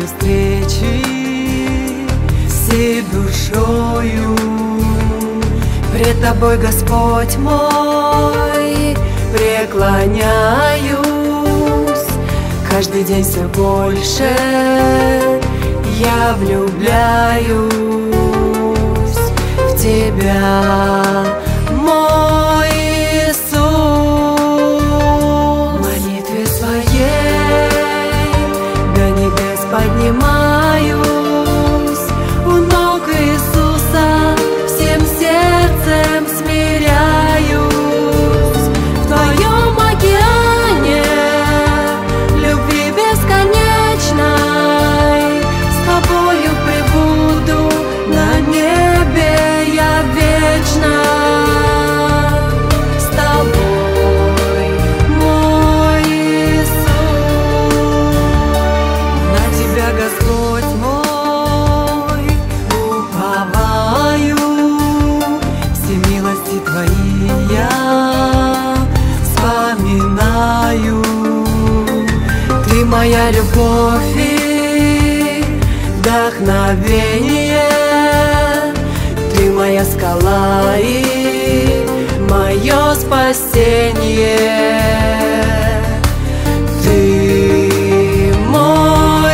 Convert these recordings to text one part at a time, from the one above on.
твою встречи всей душою. Пред тобой, Господь мой, преклоняюсь. Каждый день все больше я влюбляюсь в Тебя, мой Иисус. В молитве своей до небес поднимаюсь, у ног Иисуса всем сердцем смиряюсь. В Твоем океане любви бесконечной с Тобою пребуду на небе я вечно. С Тобой, мой Иисус. На Тебя, Господь мой, уповаю, все милости Твои я вспоминаю. Ты моя любовь и вдохновение, Ты моя скала и мое спасение. Ты мой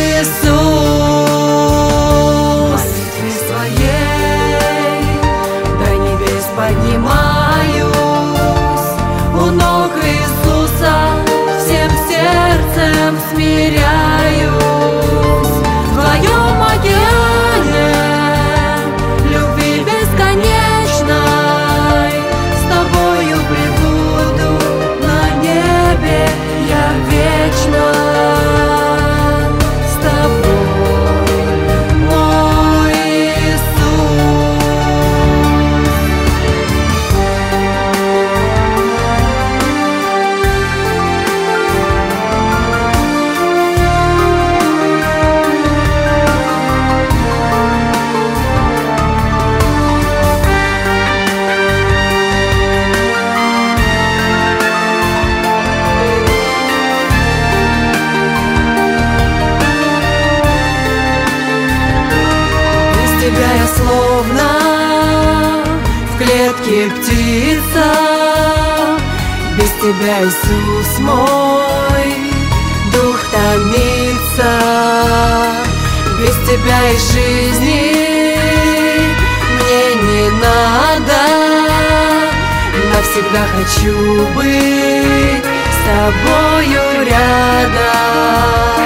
Иисус. В молитве своей до небес поднимаюсь, у ног Иисуса всем сердцем смиряюсь. В Твоем океане любви бесконечной с Тобою пребуду на небе я вечно. С Тобой, мой Иисус. Без Тебя я словно в клетке птица, без Тебя, Иисус мой, дух томится. Без Тебя и жизни мне не надо, навсегда хочу быть с Тобою рядом.